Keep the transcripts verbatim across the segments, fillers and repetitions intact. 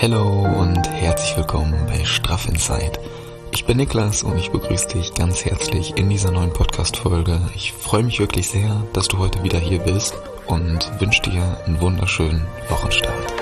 Hallo und herzlich willkommen bei Straff Inside. Ich bin Niklas und ich begrüße dich ganz herzlich in dieser neuen Podcast-Folge. Ich freue mich wirklich sehr, dass du heute wieder hier bist und wünsche dir einen wunderschönen Wochenstart.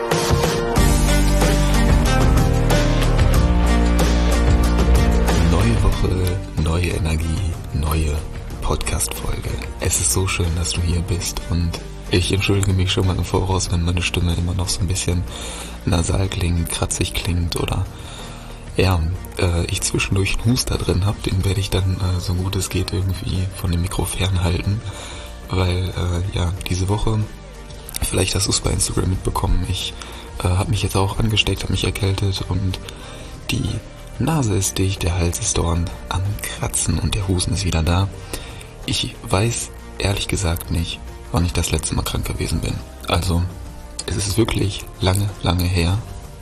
Neue Woche, neue Energie, neue Podcast-Folge. Es ist so schön, dass du hier bist und ich entschuldige mich schon mal im Voraus, wenn meine Stimme immer noch so ein bisschen nasal klingt, kratzig klingt oder ja, äh, ich zwischendurch einen Huster drin habe, den werde ich dann äh, so gut es geht irgendwie von dem Mikro fernhalten, weil äh, ja, diese Woche, vielleicht hast du es bei Instagram mitbekommen, ich äh, habe mich jetzt auch angesteckt, habe mich erkältet und die Nase ist dicht, der Hals ist dauernd am Kratzen und der Husten ist wieder da. Ich weiß ehrlich gesagt nicht, wann ich das letzte Mal krank gewesen bin. Also, es ist wirklich lange, lange her.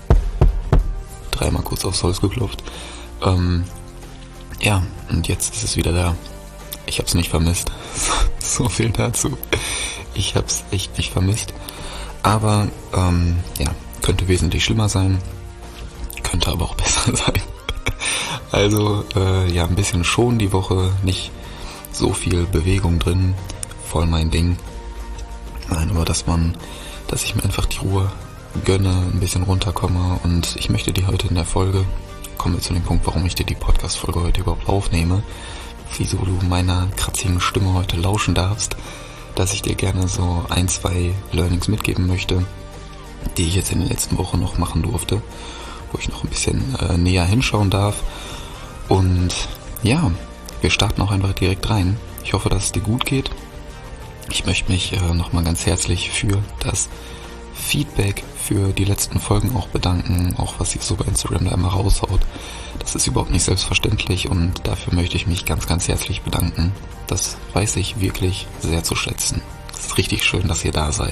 Dreimal kurz aufs Holz geklopft. Ähm, ja, und jetzt ist es wieder da. Ich hab's nicht vermisst. So viel dazu. Ich hab's echt nicht vermisst. Aber, ähm, ja, könnte wesentlich schlimmer sein. Könnte aber auch besser sein. Also, äh, ja, ein bisschen schon die Woche. Nicht so viel Bewegung drin. Voll mein Ding. Nein, aber dass man, dass ich mir einfach die Ruhe gönne, ein bisschen runterkomme und ich möchte dir heute in der Folge, kommen wir zu dem Punkt, warum ich dir die Podcast-Folge heute überhaupt aufnehme, wieso du meiner kratzigen Stimme heute lauschen darfst, dass ich dir gerne so ein, zwei Learnings mitgeben möchte, die ich jetzt in den letzten Wochen noch machen durfte, wo ich noch ein bisschen äh, näher hinschauen darf und ja, wir starten auch einfach direkt rein. Ich hoffe, dass es dir gut geht. Ich möchte mich äh, nochmal ganz herzlich für das Feedback für die letzten Folgen auch bedanken, auch was ihr so bei Instagram da immer raushaut. Das ist überhaupt nicht selbstverständlich und dafür möchte ich mich ganz, ganz herzlich bedanken. Das weiß ich wirklich sehr zu schätzen. Es ist richtig schön, dass ihr da seid.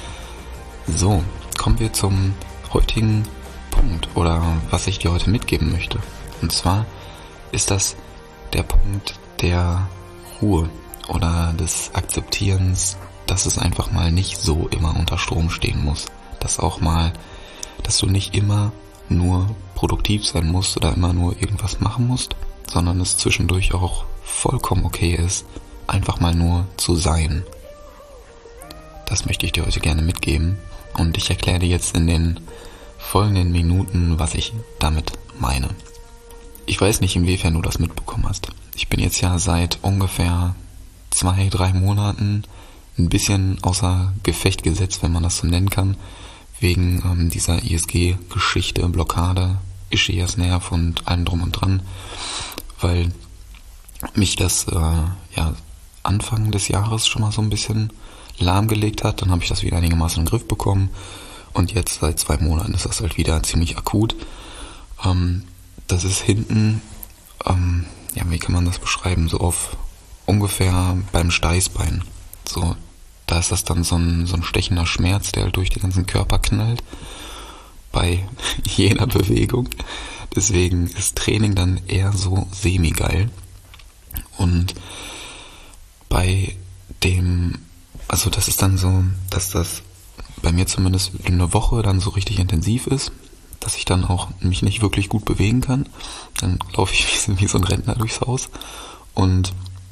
So, kommen wir zum heutigen Punkt oder was ich dir heute mitgeben möchte. Und zwar ist das der Punkt der Ruhe. Oder des Akzeptierens, dass es einfach mal nicht so immer unter Strom stehen muss. Dass auch mal, dass du nicht immer nur produktiv sein musst oder immer nur irgendwas machen musst, sondern es zwischendurch auch vollkommen okay ist, einfach mal nur zu sein. Das möchte ich dir heute gerne mitgeben und ich erkläre dir jetzt in den folgenden Minuten, was ich damit meine. Ich weiß nicht, inwiefern du das mitbekommen hast. Ich bin jetzt ja seit ungefähr zwei, drei Monaten ein bisschen außer Gefecht gesetzt, wenn man das so nennen kann, wegen ähm, dieser I S G-Geschichte, Blockade, Ischias-Nerv und allem drum und dran, weil mich das äh, ja Anfang des Jahres schon mal so ein bisschen lahmgelegt hat. Dann habe ich das wieder einigermaßen in den Griff bekommen und jetzt seit zwei Monaten ist das halt wieder ziemlich akut. Ähm, das ist hinten, ähm, ja, wie kann man das beschreiben, so auf ungefähr beim Steißbein. So, da ist das dann so ein, so ein stechender Schmerz, der halt durch den ganzen Körper knallt. Bei jeder Bewegung. Deswegen ist Training dann eher so semi-geil. Und bei dem, also das ist dann so, dass das bei mir zumindest eine Woche dann so richtig intensiv ist, dass ich dann auch mich nicht wirklich gut bewegen kann. Dann laufe ich wie, wie so ein Rentner durchs Haus. Und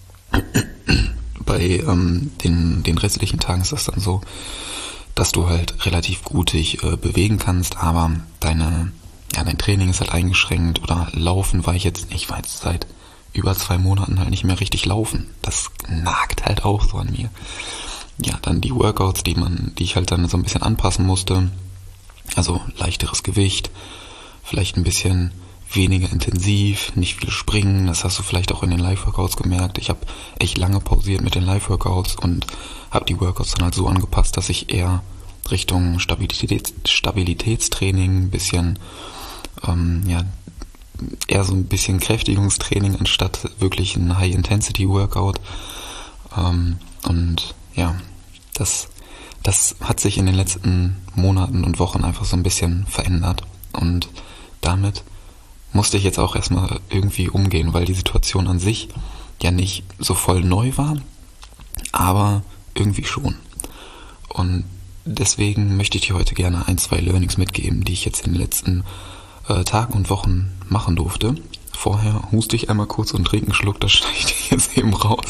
bei ähm, den, den restlichen Tagen ist das dann so, dass du halt relativ gut dich äh, bewegen kannst, aber deine, ja, dein Training ist halt eingeschränkt oder Laufen war ich jetzt nicht, ich war jetzt seit über zwei Monaten halt nicht mehr richtig laufen. Das nagt halt auch so an mir. Ja, dann die Workouts, die man, die ich halt dann so ein bisschen anpassen musste, also leichteres Gewicht, vielleicht ein bisschen weniger intensiv, nicht viel springen, das hast du vielleicht auch in den Live-Workouts gemerkt. Ich habe echt lange pausiert mit den Live-Workouts und habe die Workouts dann halt so angepasst, dass ich eher Richtung Stabilitäts- Stabilitätstraining, ein bisschen, ähm, ja, eher so ein bisschen Kräftigungstraining anstatt wirklich ein High-Intensity-Workout. Ähm, und ja, das, das hat sich in den letzten Monaten und Wochen einfach so ein bisschen verändert und damit musste ich jetzt auch erstmal irgendwie umgehen, weil die Situation an sich ja nicht so voll neu war, aber irgendwie schon. Und deswegen möchte ich dir heute gerne ein, zwei Learnings mitgeben, die ich jetzt in den letzten äh, Tagen und Wochen machen durfte. Vorher huste ich einmal kurz und trinke einen Schluck, das schneide ich dir jetzt eben raus.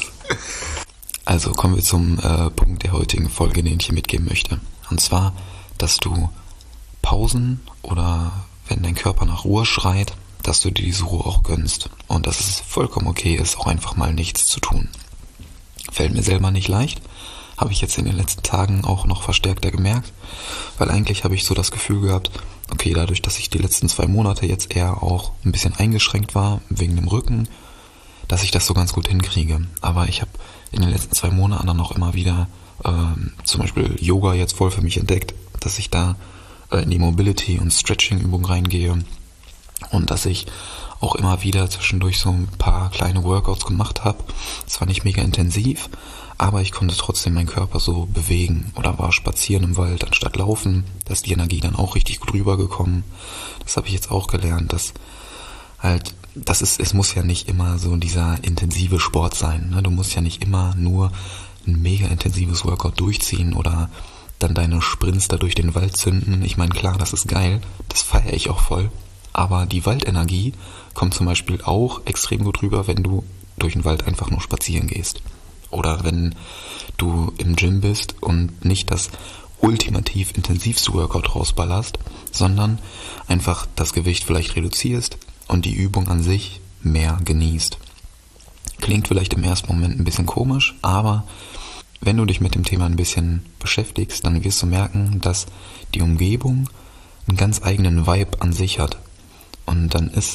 Also kommen wir zum äh, Punkt der heutigen Folge, den ich dir mitgeben möchte. Und zwar, dass du Pausen oder wenn dein Körper nach Ruhe schreit, dass du dir diese Ruhe auch gönnst. Und dass es vollkommen okay ist, auch einfach mal nichts zu tun. Fällt mir selber nicht leicht, habe ich jetzt in den letzten Tagen auch noch verstärkter gemerkt, weil eigentlich habe ich so das Gefühl gehabt, okay, dadurch, dass ich die letzten zwei Monate jetzt eher auch ein bisschen eingeschränkt war, wegen dem Rücken, dass ich das so ganz gut hinkriege. Aber ich habe in den letzten zwei Monaten dann auch immer wieder ähm, zum Beispiel Yoga jetzt voll für mich entdeckt, dass ich da äh, in die Mobility- und Stretching-Übung reingehe und dass ich auch immer wieder zwischendurch so ein paar kleine Workouts gemacht habe. Zwar nicht mega intensiv, aber ich konnte trotzdem meinen Körper so bewegen oder war spazieren im Wald anstatt laufen. Da ist die Energie dann auch richtig gut rübergekommen. Das habe ich jetzt auch gelernt, dass halt, das ist, es muss ja nicht immer so dieser intensive Sport sein, ne? Du musst ja nicht immer nur ein mega intensives Workout durchziehen oder dann deine Sprints da durch den Wald zünden. Ich meine, klar, das ist geil, das feiere ich auch voll. Aber die Waldenergie kommt zum Beispiel auch extrem gut rüber, wenn du durch den Wald einfach nur spazieren gehst. Oder wenn du im Gym bist und nicht das ultimativ intensivste Workout rausballerst, sondern einfach das Gewicht vielleicht reduzierst und die Übung an sich mehr genießt. Klingt vielleicht im ersten Moment ein bisschen komisch, aber wenn du dich mit dem Thema ein bisschen beschäftigst, dann wirst du merken, dass die Umgebung einen ganz eigenen Vibe an sich hat. Und dann ist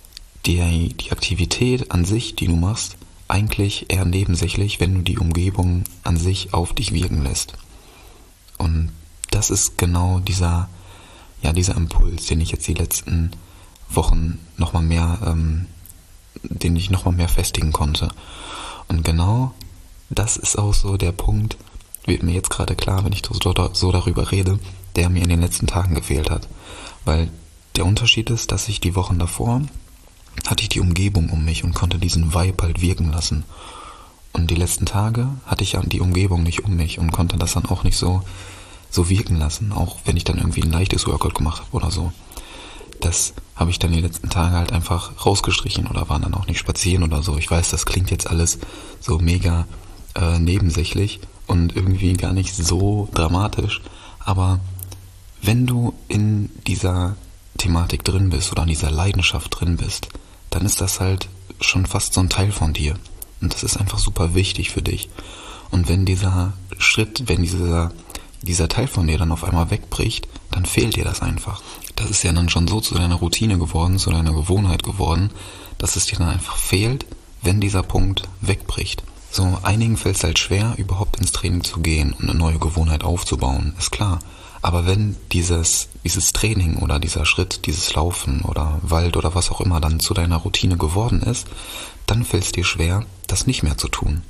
die, die Aktivität an sich, die du machst, eigentlich eher nebensächlich, wenn du die Umgebung an sich auf dich wirken lässt. Und das ist genau dieser, ja, dieser Impuls, den ich jetzt die letzten Wochen nochmal mehr, ähm, den ich nochmal mehr festigen konnte. Und genau das ist auch so der Punkt, wird mir jetzt gerade klar, wenn ich so, so darüber rede, der mir in den letzten Tagen gefehlt hat. Weil der Unterschied ist, dass ich die Wochen davor hatte ich die Umgebung um mich und konnte diesen Vibe halt wirken lassen. Und die letzten Tage hatte ich ja die Umgebung nicht um mich und konnte das dann auch nicht so, so wirken lassen, auch wenn ich dann irgendwie ein leichtes Workout gemacht habe oder so. Das habe ich dann die letzten Tage halt einfach rausgestrichen oder war dann auch nicht spazieren oder so. Ich weiß, das klingt jetzt alles so mega äh, nebensächlich und irgendwie gar nicht so dramatisch, aber wenn du in dieser Thematik drin bist oder in dieser Leidenschaft drin bist, dann ist das halt schon fast so ein Teil von dir. Und das ist einfach super wichtig für dich. Und wenn dieser Schritt, wenn dieser, dieser Teil von dir dann auf einmal wegbricht, dann fehlt dir das einfach. Das ist ja dann schon so zu deiner Routine geworden, zu deiner Gewohnheit geworden, dass es dir dann einfach fehlt, wenn dieser Punkt wegbricht. So, einigen fällt es halt schwer, überhaupt ins Training zu gehen und eine neue Gewohnheit aufzubauen, ist klar. Aber wenn dieses, dieses Training oder dieser Schritt, dieses Laufen oder Wald oder was auch immer dann zu deiner Routine geworden ist, dann fällt es dir schwer, das nicht mehr zu tun.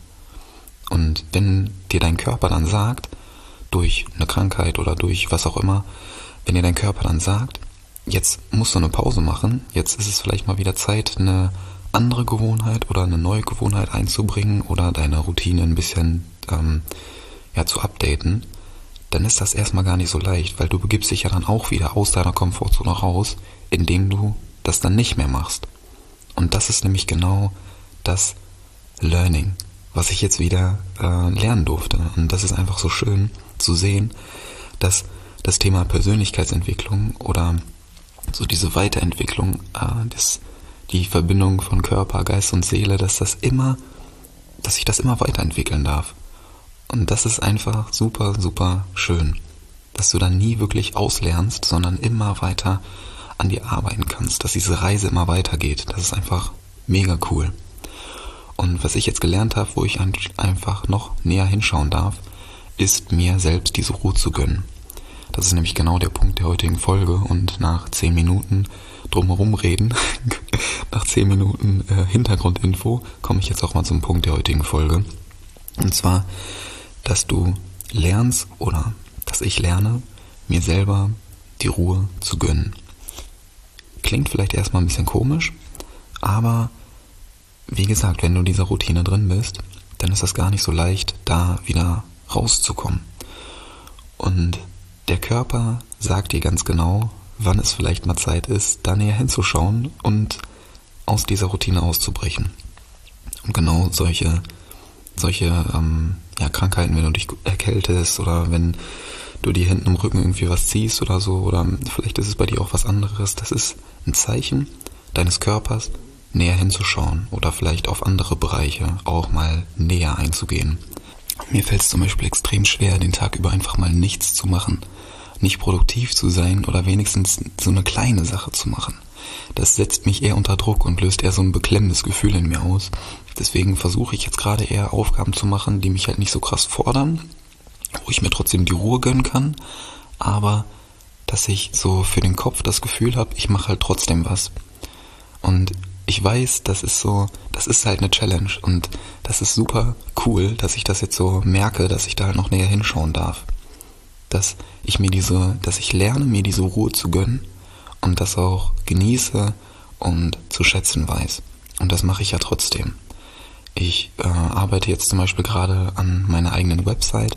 Und wenn dir dein Körper dann sagt, durch eine Krankheit oder durch was auch immer, wenn dir dein Körper dann sagt, jetzt musst du eine Pause machen, jetzt ist es vielleicht mal wieder Zeit, eine andere Gewohnheit oder eine neue Gewohnheit einzubringen oder deine Routine ein bisschen ähm, ja, zu updaten, dann ist das erstmal gar nicht so leicht, weil du begibst dich ja dann auch wieder aus deiner Komfortzone raus, indem du das dann nicht mehr machst. Und das ist nämlich genau das Learning, was ich jetzt wieder äh, lernen durfte. Und das ist einfach so schön zu sehen, dass das Thema Persönlichkeitsentwicklung oder so diese Weiterentwicklung, äh, das, die Verbindung von Körper, Geist und Seele, dass das immer, dass ich das immer weiterentwickeln darf. Und das ist einfach super, super schön, dass du dann nie wirklich auslernst, sondern immer weiter an dir arbeiten kannst, dass diese Reise immer weitergeht. Das ist einfach mega cool. Und was ich jetzt gelernt habe, wo ich einfach noch näher hinschauen darf, ist mir selbst diese Ruhe zu gönnen. Das ist nämlich genau der Punkt der heutigen Folge und nach zehn Minuten drumherum reden, nach zehn Minuten äh, Hintergrundinfo, komme ich jetzt auch mal zum Punkt der heutigen Folge. Und zwar, dass du lernst oder dass ich lerne, mir selber die Ruhe zu gönnen. Klingt vielleicht erstmal ein bisschen komisch, aber wie gesagt, wenn du in dieser Routine drin bist, dann ist das gar nicht so leicht, da wieder rauszukommen. Und der Körper sagt dir ganz genau, wann es vielleicht mal Zeit ist, da näher hinzuschauen und aus dieser Routine auszubrechen. Und genau solche, solche ähm, ja, Krankheiten, wenn du dich erkältest oder wenn du dir hinten im Rücken irgendwie was ziehst oder so, oder vielleicht ist es bei dir auch was anderes, das ist ein Zeichen deines Körpers, näher hinzuschauen oder vielleicht auf andere Bereiche auch mal näher einzugehen. Mir fällt es zum Beispiel extrem schwer, den Tag über einfach mal nichts zu machen, nicht produktiv zu sein oder wenigstens so eine kleine Sache zu machen. Das setzt mich eher unter Druck und löst eher so ein beklemmendes Gefühl in mir aus. Deswegen versuche ich jetzt gerade eher Aufgaben zu machen, die mich halt nicht so krass fordern, wo ich mir trotzdem die Ruhe gönnen kann, aber dass ich so für den Kopf das Gefühl habe, ich mache halt trotzdem was. Und ich weiß, das ist so, das ist halt eine Challenge und das ist super cool, dass ich das jetzt so merke, dass ich da halt noch näher hinschauen darf. Dass ich mir diese, dass ich lerne, mir diese Ruhe zu gönnen und das auch genieße und zu schätzen weiß. Und das mache ich ja trotzdem. Ich äh, arbeite jetzt zum Beispiel gerade an meiner eigenen Website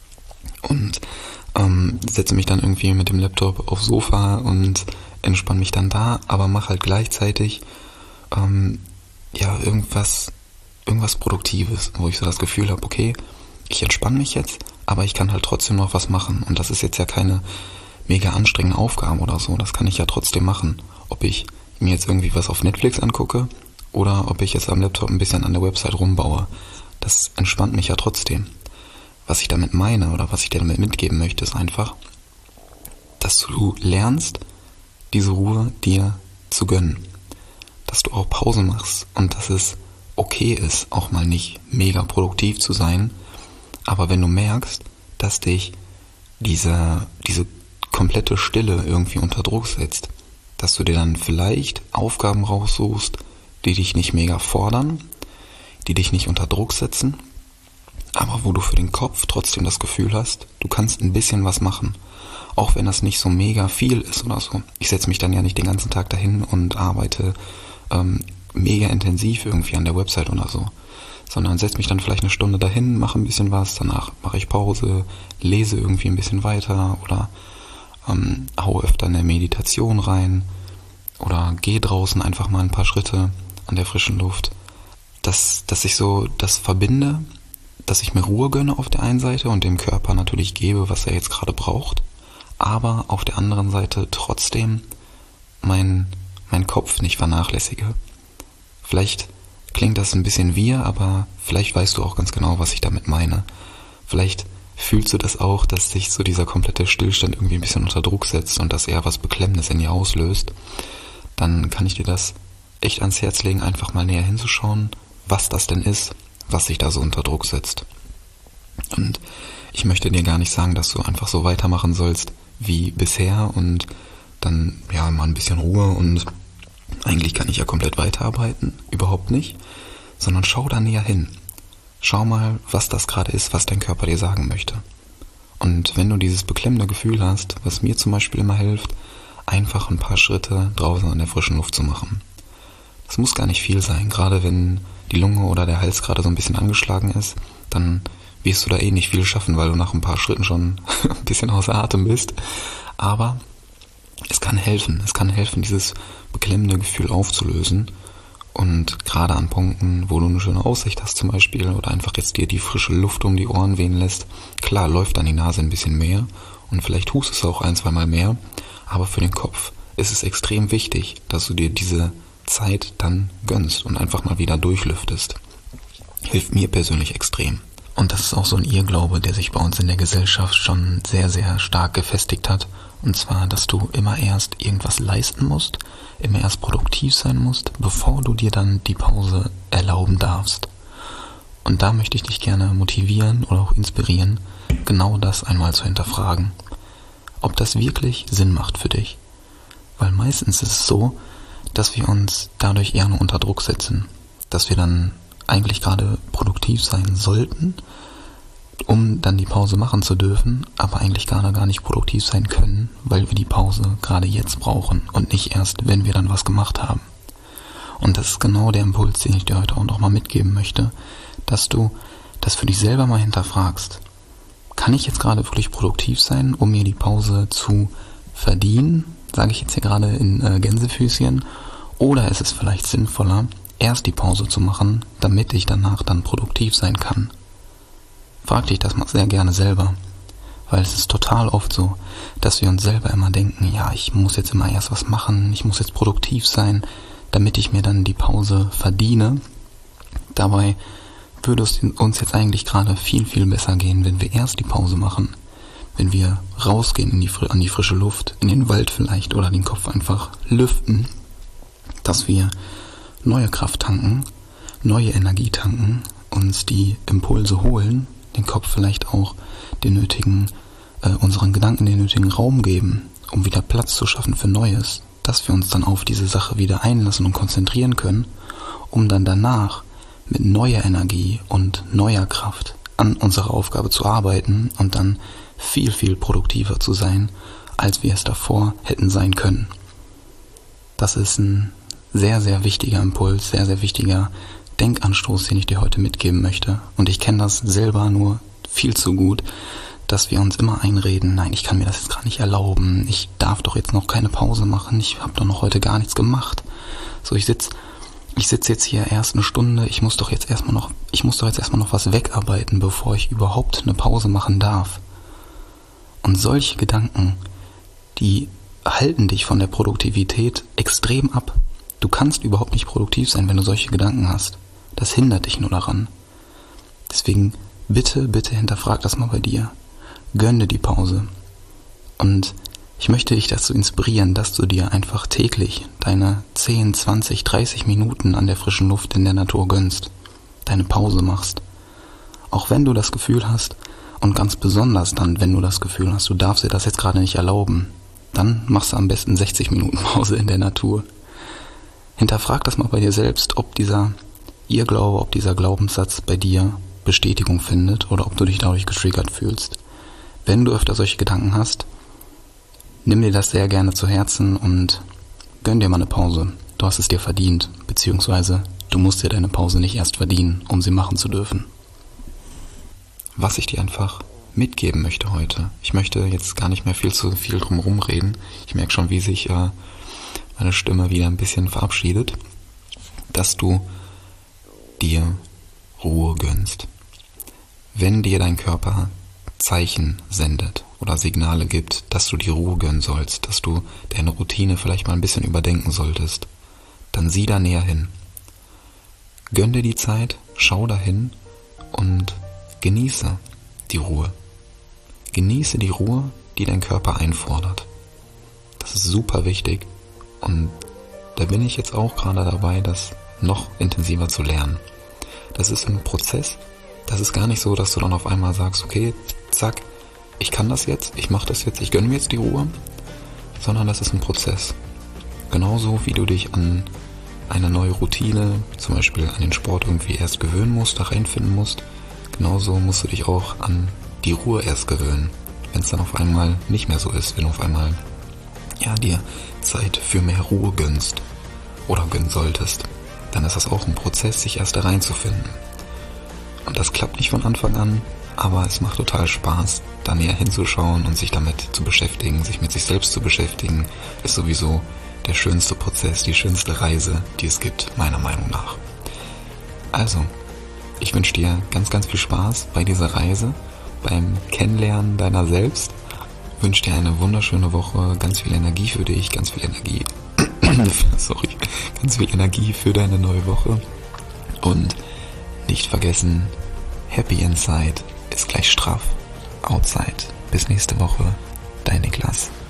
und ähm, setze mich dann irgendwie mit dem Laptop aufs Sofa und entspanne mich dann da, aber mache halt gleichzeitig ähm, ja irgendwas, irgendwas Produktives, wo ich so das Gefühl habe, okay, ich entspanne mich jetzt, aber ich kann halt trotzdem noch was machen. Und das ist jetzt ja keine mega anstrengende Aufgabe oder so, das kann ich ja trotzdem machen. Ob ich mir jetzt irgendwie was auf Netflix angucke oder ob ich jetzt am Laptop ein bisschen an der Website rumbaue, das entspannt mich ja trotzdem. Was ich damit meine oder was ich dir damit mitgeben möchte, ist einfach, dass du lernst, diese Ruhe dir zu gönnen. Dass du auch Pause machst und dass es okay ist, auch mal nicht mega produktiv zu sein. Aber wenn du merkst, dass dich diese, diese komplette Stille irgendwie unter Druck setzt, dass du dir dann vielleicht Aufgaben raussuchst, die dich nicht mega fordern, die dich nicht unter Druck setzen, aber wo du für den Kopf trotzdem das Gefühl hast, du kannst ein bisschen was machen. Auch wenn das nicht so mega viel ist oder so. Ich setze mich dann ja nicht den ganzen Tag dahin und arbeite ähm, mega intensiv irgendwie an der Website oder so. Sondern setze mich dann vielleicht eine Stunde dahin, mache ein bisschen was, danach mache ich Pause, lese irgendwie ein bisschen weiter oder ähm, hau öfter eine Meditation rein oder gehe draußen einfach mal ein paar Schritte an der frischen Luft. Dass, dass ich so das verbinde, dass ich mir Ruhe gönne auf der einen Seite und dem Körper natürlich gebe, was er jetzt gerade braucht, aber auf der anderen Seite trotzdem mein, mein Kopf nicht vernachlässige. Vielleicht klingt das ein bisschen wir, aber vielleicht weißt du auch ganz genau, was ich damit meine. Vielleicht fühlst du das auch, dass sich so dieser komplette Stillstand irgendwie ein bisschen unter Druck setzt und dass eher was Beklemmendes in dir auslöst. Dann kann ich dir das echt ans Herz legen, einfach mal näher hinzuschauen, was das denn ist, was sich da so unter Druck setzt. Und ich möchte dir gar nicht sagen, dass du einfach so weitermachen sollst wie bisher und dann ja mal ein bisschen Ruhe und eigentlich kann ich ja komplett weiterarbeiten, überhaupt nicht, sondern schau da näher hin. Schau mal, was das gerade ist, was dein Körper dir sagen möchte. Und wenn du dieses beklemmende Gefühl hast, was mir zum Beispiel immer hilft, einfach ein paar Schritte draußen an der frischen Luft zu machen. Das muss gar nicht viel sein, gerade wenn die Lunge oder der Hals gerade so ein bisschen angeschlagen ist, dann wirst du da eh nicht viel schaffen, weil du nach ein paar Schritten schon ein bisschen außer Atem bist. Aber es kann helfen, es kann helfen, dieses beklemmende Gefühl aufzulösen. Und gerade an Punkten, wo du eine schöne Aussicht hast zum Beispiel oder einfach jetzt dir die frische Luft um die Ohren wehen lässt, klar läuft dann die Nase ein bisschen mehr und vielleicht hustest du auch ein, zweimal mehr, aber für den Kopf ist es extrem wichtig, dass du dir diese Zeit dann gönnst und einfach mal wieder durchlüftest. Hilft mir persönlich extrem. Und das ist auch so ein Irrglaube, der sich bei uns in der Gesellschaft schon sehr, sehr stark gefestigt hat. Und zwar, dass du immer erst irgendwas leisten musst, immer erst produktiv sein musst, bevor du dir dann die Pause erlauben darfst. Und da möchte ich dich gerne motivieren oder auch inspirieren, genau das einmal zu hinterfragen. Ob das wirklich Sinn macht für dich. Weil meistens ist es so, dass wir uns dadurch eher nur unter Druck setzen. Dass wir dann eigentlich gerade produktiv sein sollten, um dann die Pause machen zu dürfen, aber eigentlich gerade gar nicht produktiv sein können, weil wir die Pause gerade jetzt brauchen und nicht erst, wenn wir dann was gemacht haben. Und das ist genau der Impuls, den ich dir heute auch noch mal mitgeben möchte, dass du das für dich selber mal hinterfragst, kann ich jetzt gerade wirklich produktiv sein, um mir die Pause zu verdienen, sage ich jetzt hier gerade in äh, Gänsefüßchen, oder ist es vielleicht sinnvoller, erst die Pause zu machen, damit ich danach dann produktiv sein kann? Frag dich das mal sehr gerne selber, weil es ist total oft so, dass wir uns selber immer denken, ja, ich muss jetzt immer erst was machen, ich muss jetzt produktiv sein, damit ich mir dann die Pause verdiene. Dabei würde es uns jetzt eigentlich gerade viel, viel besser gehen, wenn wir erst die Pause machen, wenn wir rausgehen in die, an die frische Luft, in den Wald vielleicht oder den Kopf einfach lüften, dass wir neue Kraft tanken, neue Energie tanken, uns die Impulse holen, den Kopf vielleicht auch den nötigen, äh, unseren Gedanken den nötigen Raum geben, um wieder Platz zu schaffen für Neues, dass wir uns dann auf diese Sache wieder einlassen und konzentrieren können, um dann danach mit neuer Energie und neuer Kraft an unserer Aufgabe zu arbeiten und dann viel, viel produktiver zu sein, als wir es davor hätten sein können. Das ist ein sehr, sehr wichtiger Impuls, sehr, sehr wichtiger Denkanstoß, den ich dir heute mitgeben möchte. Und ich kenne das selber nur viel zu gut, dass wir uns immer einreden, nein, ich kann mir das jetzt gar nicht erlauben, ich darf doch jetzt noch keine Pause machen, ich habe doch noch heute gar nichts gemacht. So, ich sitze ich sitz jetzt hier erst eine Stunde, ich muss doch jetzt erstmal noch, ich muss doch jetzt erstmal noch was wegarbeiten, bevor ich überhaupt eine Pause machen darf. Und solche Gedanken, die halten dich von der Produktivität extrem ab. Du kannst überhaupt nicht produktiv sein, wenn du solche Gedanken hast. Das hindert dich nur daran. Deswegen bitte, bitte hinterfrag das mal bei dir. Gönn dir die Pause. Und ich möchte dich dazu inspirieren, dass du dir einfach täglich deine zehn, zwanzig, dreißig Minuten an der frischen Luft in der Natur gönnst. Deine Pause machst. Auch wenn du das Gefühl hast, und ganz besonders dann, wenn du das Gefühl hast, du darfst dir das jetzt gerade nicht erlauben, dann machst du am besten sechzig Minuten Pause in der Natur. Hinterfrag das mal bei dir selbst, ob dieser Irrglaube, ob dieser Glaubenssatz bei dir Bestätigung findet oder ob du dich dadurch getriggert fühlst. Wenn du öfter solche Gedanken hast, nimm dir das sehr gerne zu Herzen und gönn dir mal eine Pause. Du hast es dir verdient, beziehungsweise du musst dir deine Pause nicht erst verdienen, um sie machen zu dürfen. Was ich dir einfach mitgeben möchte heute, ich möchte jetzt gar nicht mehr viel zu viel drum rumreden. Ich merke schon, wie sich äh, meine Stimme wieder ein bisschen verabschiedet, dass du dir Ruhe gönnst. Wenn dir dein Körper Zeichen sendet oder Signale gibt, dass du dir Ruhe gönnen sollst, dass du deine Routine vielleicht mal ein bisschen überdenken solltest, dann sieh da näher hin. Gönn dir die Zeit, schau dahin und genieße die Ruhe. Genieße die Ruhe, die dein Körper einfordert. Das ist super wichtig und da bin ich jetzt auch gerade dabei, das noch intensiver zu lernen. Das ist ein Prozess. Das ist gar nicht so, dass du dann auf einmal sagst, okay, zack, ich kann das jetzt, ich mache das jetzt, ich gönne mir jetzt die Ruhe, sondern das ist ein Prozess. Genauso wie du dich an eine neue Routine, zum Beispiel an den Sport irgendwie erst gewöhnen musst, da reinfinden musst, genauso musst du dich auch an die Ruhe erst gewöhnen. Wenn es dann auf einmal nicht mehr so ist, wenn du auf einmal ja, dir Zeit für mehr Ruhe gönnst oder gönnen solltest, dann ist das auch ein Prozess, sich erst da reinzufinden. Und das klappt nicht von Anfang an, aber es macht total Spaß, da näher hinzuschauen und sich damit zu beschäftigen, sich mit sich selbst zu beschäftigen, ist sowieso der schönste Prozess, die schönste Reise, die es gibt, meiner Meinung nach. Also, ich wünsche dir ganz, ganz viel Spaß bei dieser Reise, beim Kennenlernen deiner selbst. Ich wünsche dir eine wunderschöne Woche, ganz viel Energie für dich, ganz viel Energie, sorry, ganz viel Energie für deine neue Woche. Und nicht vergessen, Happy Inside ist gleich straff Outside. Bis nächste Woche, dein Niklas.